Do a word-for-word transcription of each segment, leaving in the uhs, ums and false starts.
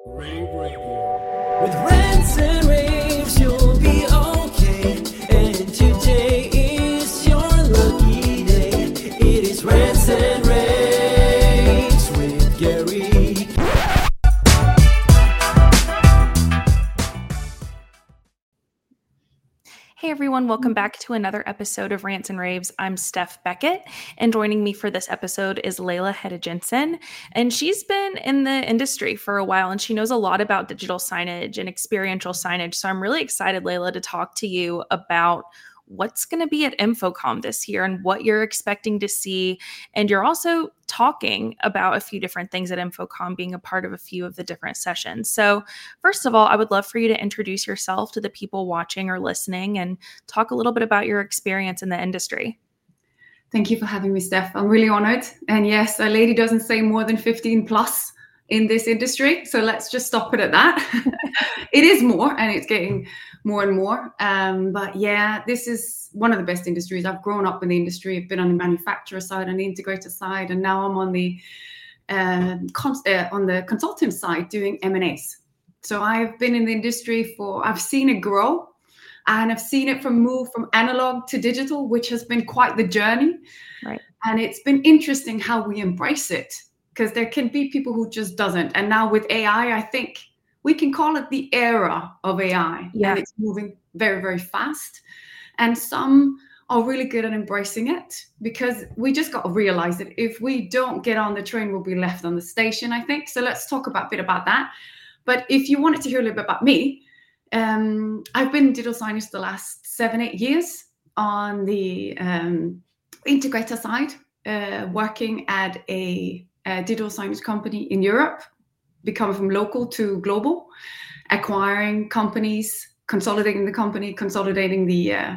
Rave Radio. With rants and raves, you'll be okay. And today is your lucky day. It is rants and raves with Gary. Hey everyone, welcome back to another episode of Rants and Raves. I'm Steph Beckett, and joining me for this episode is Layla Hedda Jensen. And she's been in the industry for a while, and she knows a lot about digital signage and experiential signage. So I'm really excited, Layla, to talk to you about what's going to be at InfoComm this year and what you're expecting to see. And you're also talking about a few different things at InfoComm, being a part of a few of the different sessions. So first of all, I would love for you to introduce yourself to the people watching or listening and talk a little bit about your experience in the industry. Thank you for having me, Steph. I'm really honored. And yes, a lady doesn't say more than fifteen plus in this industry. So let's just stop it at that. It is more, and it's getting more and more. Um, but yeah, this is one of the best industries. I've grown up in the industry. I've been on the manufacturer side and the integrator side, and now I'm on the uh, cons- uh, on the consultant side doing M and A's. So I've been in the industry for, I've seen it grow, and I've seen it from move from analog to digital, which has been quite the journey. Right. And it's been interesting how we embrace it, because there can be people who just doesn't. And now with A I, I think we can call it the era of A I. Yeah. And it's moving very, very fast. And some are really good at embracing it, because we just got to realize that if we don't get on the train, we'll be left on the station, I think. So let's talk about, a bit about that. But if you wanted to hear a little bit about me, um, I've been in digital signage the last seven, eight years on the um, integrator side, uh, working at a, a digital signage company in Europe, becoming from local to global, acquiring companies, consolidating the company, consolidating the uh,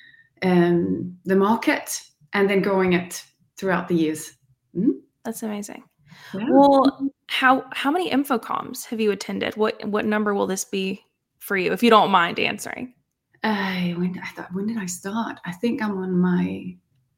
um, the market, and then growing it throughout the years. Mm? That's amazing. Yeah. Well, how how many InfoComms have you attended? What what number will this be for you, if you don't mind answering? Uh, when I thought, when did I start? I think I'm on my,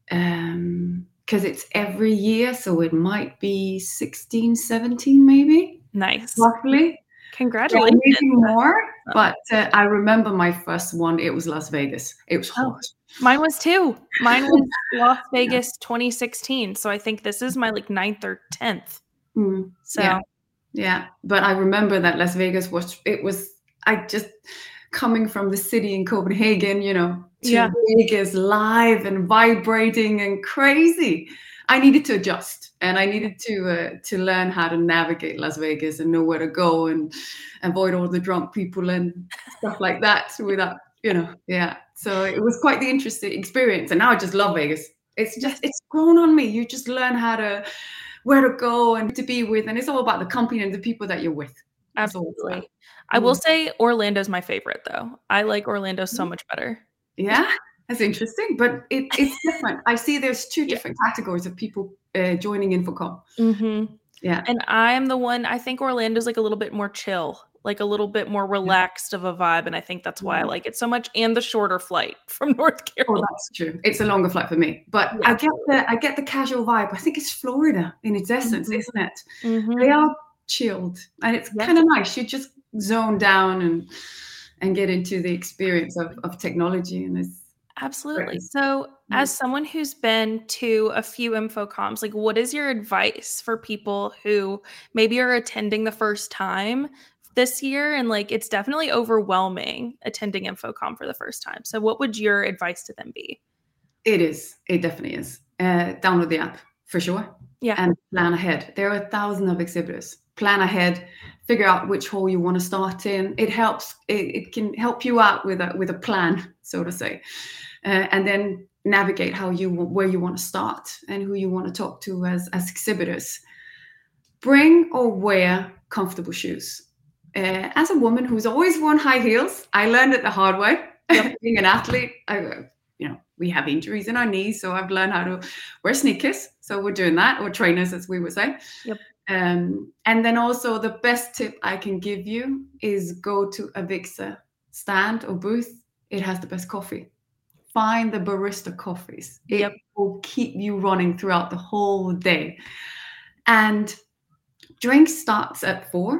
um, because it's every year, so it might be sixteen, seventeen maybe. Nice. Roughly. Congratulations. Yeah, maybe more, but uh, I remember my first one. It was Las Vegas. It was hot. Oh, mine was too. Mine was Las Vegas twenty sixteen. So I think this is my like ninth or tenth. Mm, So yeah, yeah. But I remember that Las Vegas was, it was, I just, coming from the city in Copenhagen, you know, to Yeah. Vegas, live and vibrating and crazy. I needed to adjust, and I needed to uh, to learn how to navigate Las Vegas and know where to go and avoid all the drunk people and stuff like that without, you know, yeah. So it was quite the interesting experience, and now I just love Vegas. It's just, it's grown on me. You just learn how to, where to go and to be with, and it's all about the company and the people that you're with. That's all it's absolutely. about. I will say Orlando's my favorite though. I like Orlando so much better. Yeah, that's interesting, but it, it's different. I see there's two different categories of people uh, joining InfoComm. Mm-hmm. Yeah. And I'm the one, I think Orlando's like a little bit more chill, like a little bit more relaxed of a vibe. And I think that's why I like it so much. And the shorter flight from North Oh, Carolina. that's true. It's a longer flight for me, but Yeah. I get the I get the casual vibe. I think it's Florida in its essence, Mhm. isn't it? Mhm. They are chilled, and it's Yeah. kind of nice. You just zone down and and get into the experience of, of technology, and it's Absolutely. great. So, as someone who's been to a few InfoComms, like what is your advice for people who maybe are attending the first time this year, and like it's definitely overwhelming attending InfoComm for the first time. So what would your advice to them be? It is. It definitely is. Uh, download the app for sure. Yeah. And plan ahead. There are a thousand of exhibitors. Plan ahead. Figure out which hall you want to start in. It helps. It, it can help you out with a with a plan, so to say, uh, and then navigate how you where you want to start and who you want to talk to as as exhibitors. Bring or wear comfortable shoes. Uh, as a woman who's always worn high heels, I learned it the hard way. Yep. Being an athlete, I, you know, we have injuries in our knees, so I've learned how to wear sneakers. So we're doing that, or trainers, as we would say. Yep. Um, and then also the best tip I can give you is go to a Avixa stand or booth. It has the best coffee. Find the barista coffees. It Yep. will keep you running throughout the whole day. And drink starts at four.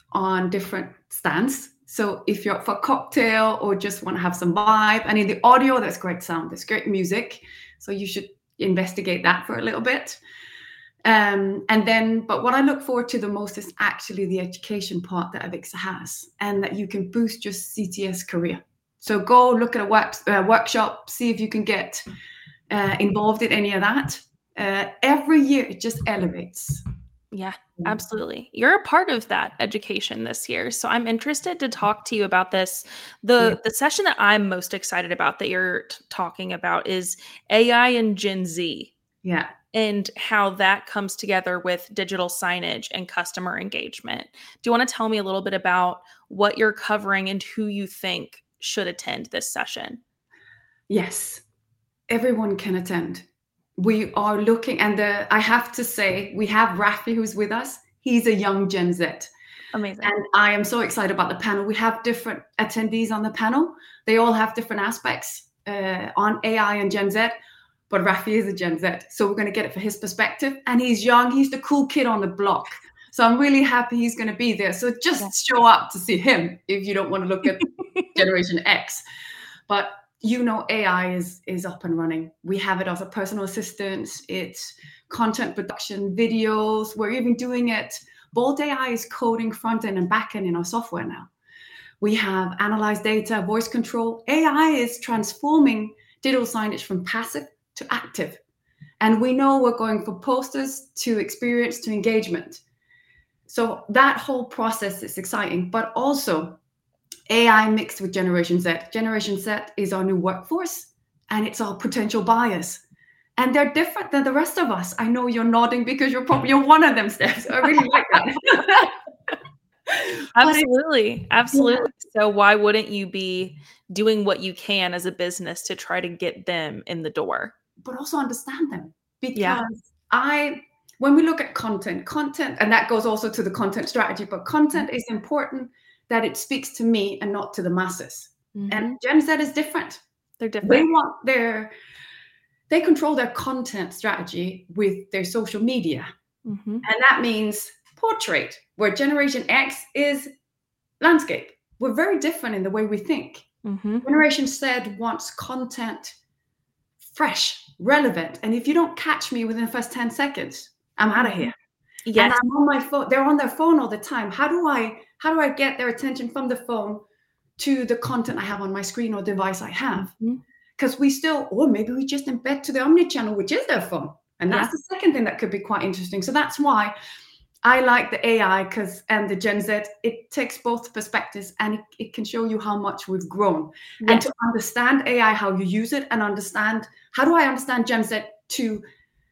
on different stands. So if you're up for a cocktail or just want to have some vibe, and in the audio, there's great sound, there's great music. So you should investigate that for a little bit. Um, and then, but what I look forward to the most is actually the education part that Avixa has, and that you can boost your C T S career. So go look at a work, uh, workshop, see if you can get uh, involved in any of that. Uh, every year, it just elevates. Yeah, absolutely. You're a part of that education this year. So I'm interested to talk to you about this. The, Yeah. the session that I'm most excited about that you're t- talking about is A I and Gen Z. Yeah. And how that comes together with digital signage and customer engagement. Do you want to tell me a little bit about what you're covering and who you think should attend this session? Yes, everyone can attend. We are looking, and the, I have to say, we have Rafi who's with us. He's a young Gen Z. Amazing. And I am so excited about the panel. We have different attendees on the panel. They all have different aspects uh, on A I and Gen Z. But Rafi is a Gen Z, so we're going to get it for his perspective. And he's young. He's the cool kid on the block. So I'm really happy he's going to be there. So just yeah. show up to see him if you don't want to look at Generation X. But you know, A I is, is up and running. We have it as a personal assistant. It's content production, videos. We're even doing it. Bolt A I is coding front end and back end in our software now. We have analyzed data, voice control. A I is transforming digital signage from passive to active. And we know we're going from posters to experience to engagement. So that whole process is exciting, but also A I mixed with Generation Z. Generation Z is our new workforce, and it's our potential buyers. And they're different than the rest of us. I know you're nodding because you're probably you're one of them, Steph. So I really like that. Absolutely. Absolutely. Yeah. So why wouldn't you be doing what you can as a business to try to get them in the door? But also understand them. Because yeah. I, when we look at content, content, and that goes also to the content strategy, but content is important that it speaks to me and not to the masses. Mm-hmm. And Gen Z is different. They're different. They want their, they control their content strategy with their social media. Mm-hmm. And that means portrait, where Generation X is landscape. We're very different in the way we think. Mm-hmm. Generation Z wants content fresh, relevant. And if you don't catch me within the first ten seconds, I'm out of here. Yes. And I'm on my phone. They're on their phone all the time. How do I, how do I get their attention from the phone to the content I have on my screen or device I have? Because mm-hmm. we still, or maybe we just embed to the omnichannel, which is their phone. And that's yeah. the second thing that could be quite interesting. So that's why I like the A I because and the Gen Z, it takes both perspectives and it, it can show you how much we've grown. Yes. And to understand A I, how you use it, and understand, how do I understand Gen Z to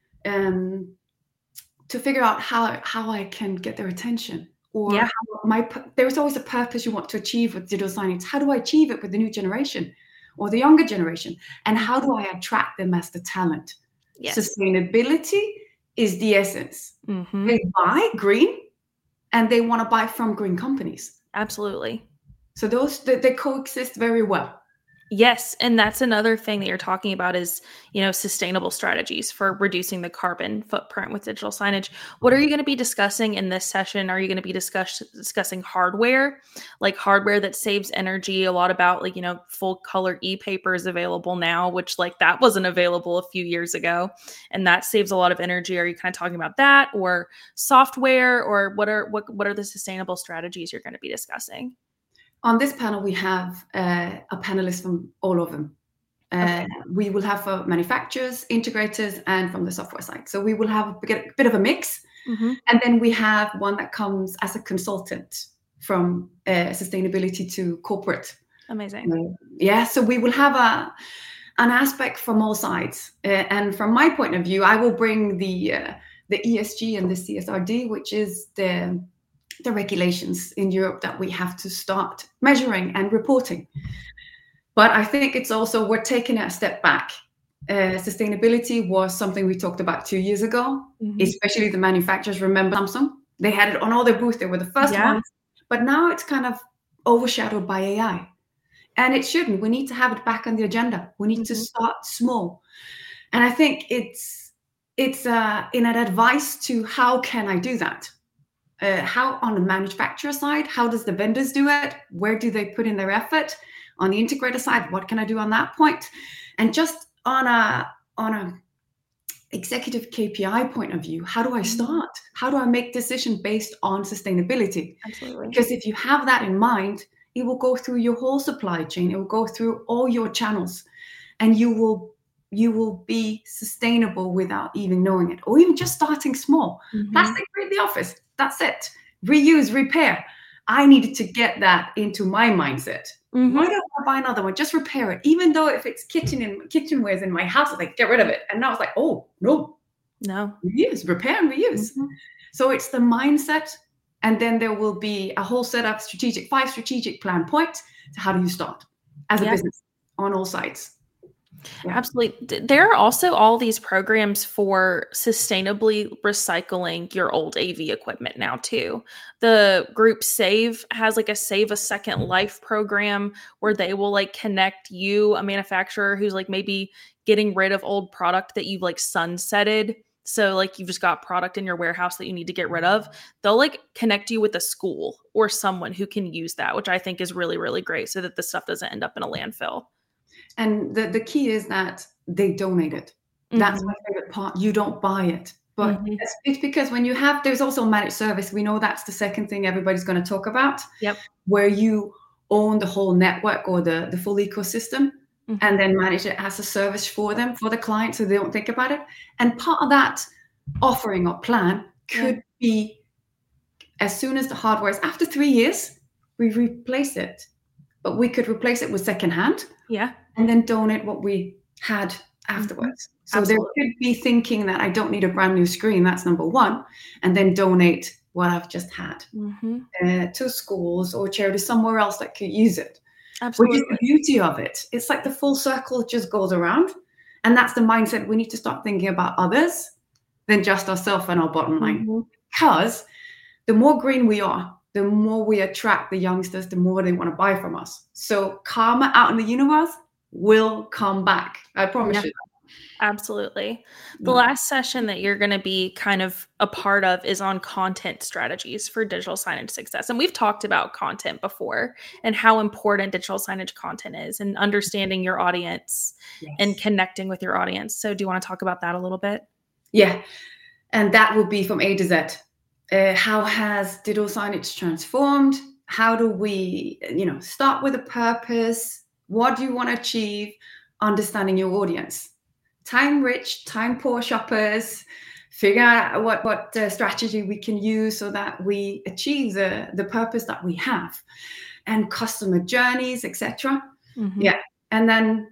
um, to figure out how, how I can get their attention? Or yeah. how my there's always a purpose you want to achieve with digital signage. How do I achieve it with the new generation or the younger generation? And how do I attract them as the talent? Yes. Sustainability is the essence. Mm-hmm. They buy green and they want to buy from green companies. Absolutely. So those, they, they coexist very well. Yes. And that's another thing that you're talking about is, you know, sustainable strategies for reducing the carbon footprint with digital signage. What are you going to be discussing in this session? Are you going to be discuss, discussing hardware, like hardware that saves energy? A lot about like, you know, full color e-paper is available now, which like that wasn't available a few years ago. And that saves a lot of energy. Are you kind of talking about that or software, or what are, what, what are the sustainable strategies you're going to be discussing? On this panel, we have uh, a panelist from all of them. Uh, okay. We will have for manufacturers, integrators, and from the software side. So we will have a bit, bit of a mix. Mm-hmm. And then we have one that comes as a consultant from uh, sustainability to corporate. Amazing. Uh, yeah, so we will have a an aspect from all sides. Uh, and from my point of view, I will bring the uh, the E S G and the C S R D, which is the the regulations in Europe that we have to start measuring and reporting. But I think it's also, we're taking it a step back. Uh, sustainability was something we talked about two years ago, mm-hmm. especially the manufacturers. Remember Samsung? They had it on all their booths. They were the first yeah. ones. But now it's kind of overshadowed by A I. And it shouldn't. We need to have it back on the agenda. We need mm-hmm. to start small. And I think it's, it's uh, in an advice to how can I do that? uh, how on the manufacturer side, how does the vendors do it? Where do they put in their effort? On the integrator side, what can I do on that point? And just on a on a executive K P I point of view, how do I start? How do I make decisions based on sustainability? Absolutely. Because if you have that in mind, it will go through your whole supply chain. It will go through all your channels, and you will you will be sustainable without even knowing it, or even just starting small. Mhm. Plastic free in the office. That's it. Reuse, repair. I needed to get that into my mindset. Mhm. Why don't I buy another one? Just repair it. Even though if it's kitchen and kitchenwares in my house, I like get rid of it. And now it's like, oh no, No. reuse, repair and reuse. Mhm. So it's the mindset, and then there will be a whole set of strategic, five strategic plan points to how do you start as a Yeah. business on all sides. Yeah. Absolutely. D- There are also all these programs for sustainably recycling your old A V equipment now too. The group Save has like a Save a Second Life program where they will like connect you, a manufacturer who's like maybe getting rid of old product that you've like sunsetted. So like you've just got product in your warehouse that you need to get rid of. They'll like connect you with a school or someone who can use that, which I think is really, really great so that the stuff doesn't end up in a landfill. And the, the key is that they donate it. That's Mhm. my favorite part. You don't buy it. But Mhm. it's, it's because when you have, there's also managed service. We know that's the second thing everybody's going to talk about, Yep. where you own the whole network or the, the full ecosystem Mhm. and then manage it as a service for them, for the client, so they don't think about it. And part of that offering or plan could be as soon as the hardware is after three years, we replace it. But we could replace it with secondhand Yeah. and then donate what we had afterwards. So Absolutely. there could be thinking that I don't need a brand new screen. That's number one. And then donate what I've just had Mhm. uh, to schools or charities somewhere else that could use it. Which Absolutely. is the beauty of it. It's like the full circle just goes around. And that's the mindset. We need to start thinking about others than just ourselves and our bottom line. Mhm. Because the more green we are, the more we attract the youngsters, the more they want to buy from us. So karma out in the universe will come back. I promise Yeah. you. Absolutely. The Yeah. last session that you're going to be kind of a part of is on content strategies for digital signage success. And we've talked about content before and how important digital signage content is and understanding your audience Yes. and connecting with your audience. So do you want to talk about that a little bit? Yeah. And that will be from A to Z. Uh, how has digital signage transformed? How do we, you know, start with a purpose? What do you want to achieve? Understanding your audience. Time rich, time poor shoppers, figure out what, what uh, strategy we can use so that we achieve the, the purpose that we have, and customer journeys, et cetera. Mhm. Yeah. And then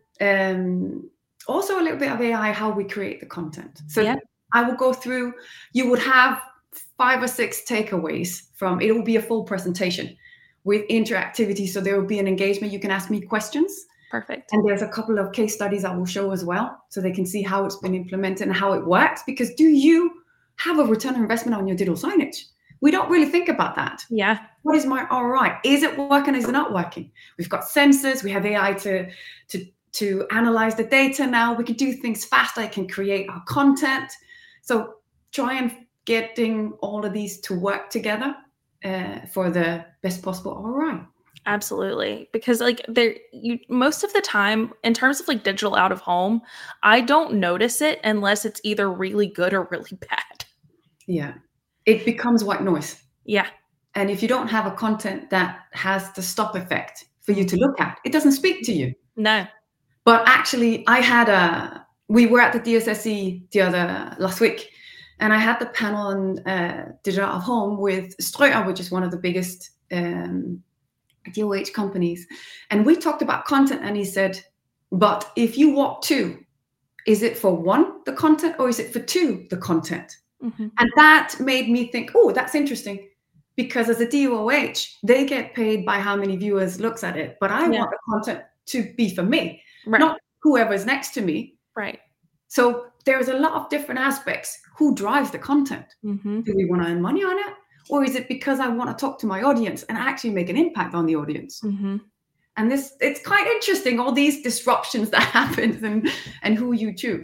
um, also a little bit of A I, how we create the content. So Yeah. I will go through, you would have five or six takeaways from, it will be a full presentation with interactivity. So there will be an engagement. You can ask me questions. Perfect. And there's a couple of case studies I will show as well, so they can see how it's been implemented and how it works. Because do you have a return on investment on your digital signage? We don't really think about that. Yeah. What is my R O I? Is it working? Is it not working? We've got sensors. We have A I to, to, to analyze the data now. We can do things faster. I can create our content. So try and getting all of these to work together uh, for the best possible R O I. Absolutely. Because like there you most of the time in terms of like digital out of home, I don't notice it unless it's either really good or really bad. Yeah. It becomes white noise. Yeah. And if you don't have a content that has the stop effect for you to look at, it doesn't speak to you. No. But actually, I had a, we were at the D S S E the other, last week, and I had the panel on uh, digital out of home with Ströer, which is one of the biggest um, D O H companies. And we talked about content, and he said, but if you walk two, is it for one, the content, or is it for two, the content? Mhm. And that made me think, oh, that's interesting. Because as a D O H, they get paid by how many viewers looks at it. But I Yeah. want the content to be for me, Right. not whoever's next to me. Right. So there's a lot of different aspects. Who drives the content? Mhm. Do we want to earn money on it? Or is it because I want to talk to my audience and actually make an impact on the audience? Mhm. And this, it's quite interesting, all these disruptions that happens and, and who you choose.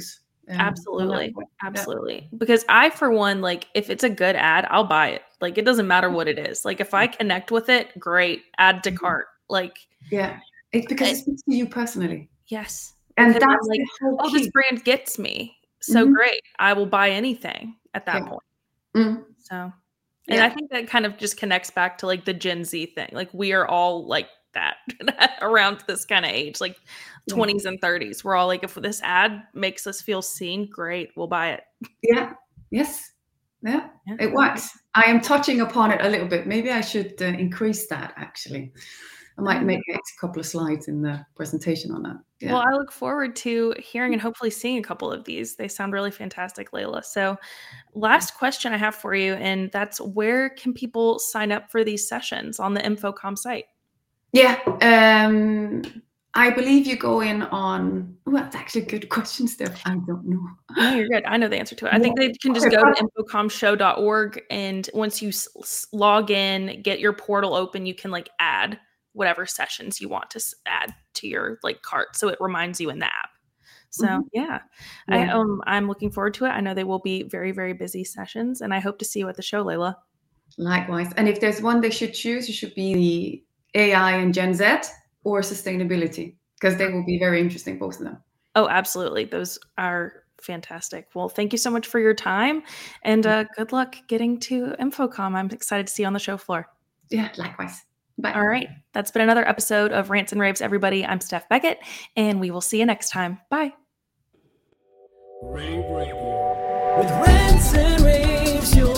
Um, Absolutely. yeah. Absolutely. Because I, for one, like if it's a good ad, I'll buy it. Like it doesn't matter what it is. Like if I connect with it, great. Add to Mhm. cart. Like Yeah, it's because I- it speaks to you personally. yes. And Because I'm that's like, the whole oh, this key. brand gets me. So Mhm. great. I will buy anything at that Yeah. point. Mm. So and I Yeah. think that kind of just connects back to like the Gen Z thing. Like we are all like that around this kind of age, like Yeah. twenties and thirties. We're all like, if this ad makes us feel seen, great, we'll buy it. Yeah. Yes. Yeah. Yeah. It works. I am touching upon it a little bit. Maybe I should uh, increase that actually. I might Um, make a couple of slides in the presentation on that. Yeah. Well, I look forward to hearing and hopefully seeing a couple of these. They sound really fantastic, Layla. So, last question I have for you, and that's where can people sign up for these sessions on the InfoComm site? Yeah. Um, I believe you go in on. Well, that's actually a good question, Steph. I don't know. No, you're good. I know the answer to it. I think they can just Okay, go to perfect. infocom show dot org, and once you s- s- log in, get your portal open, you can like add whatever sessions you want to s- add to your like cart, so it reminds you in the app. So Mhm. yeah, I Yeah. um I'm looking forward to it. I know they will be very very busy sessions, and I hope to see you at the show, Layla. Likewise. And if there's one they should choose, it should be the A I and Gen Z or sustainability, because they will be very interesting, both of them. Oh, absolutely. Those are fantastic. Well, thank you so much for your time, and uh, good luck getting to InfoComm. I'm excited to see you on the show floor. Yeah, likewise. Bye. All right. That's been another episode of Rants and Raves, everybody. I'm Steph Beckett, and we will see you next time. Bye. Rave Radio. With rants and raves, you'll